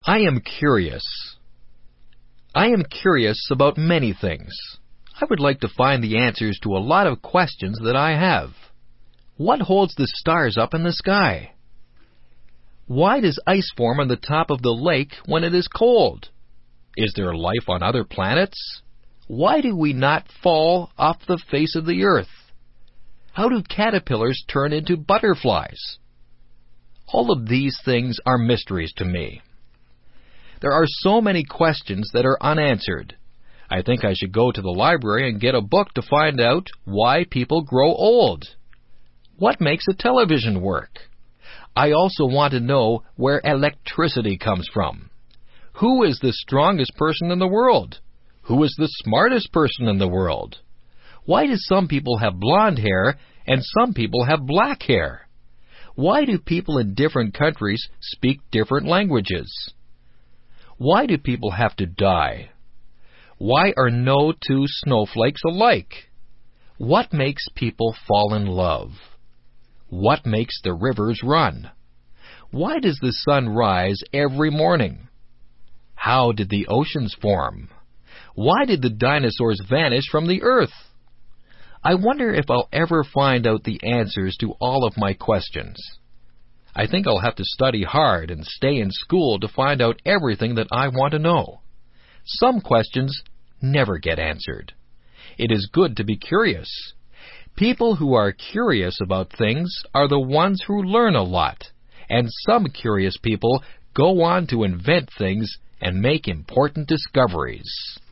I am curious. I am curious about many things. I would like to find the answers to a lot of questions that I have. What holds the stars up in the sky? Why does ice form on the top of the lake when it is cold? Is there life on other planets? Why do we not fall off the face of the earth? How do caterpillars turn into butterflies? All of these things are mysteries to me. There are so many questions that are unanswered. I think I should go to the library and get a book to find out why people grow old. What makes a television work? I also want to know where electricity comes from. Who is the strongest person in the world? Who is the smartest person in the world? Why do some people have blonde hair and some people have black hair? Why do people in different countries speak different languages? Why do people have to die? Why are no two snowflakes alike? What makes people fall in love? What makes the rivers run? Why does the sun rise every morning? How did the oceans form? Why did the dinosaurs vanish from the earth? I wonder if I'll ever find out the answers to all of my questions. I think I'll have to study hard and stay in school to find out everything that I want to know. Some questions never get answered. It is good to be curious. People who are curious about things are the ones who learn a lot, and some curious people go on to invent things and make important discoveries.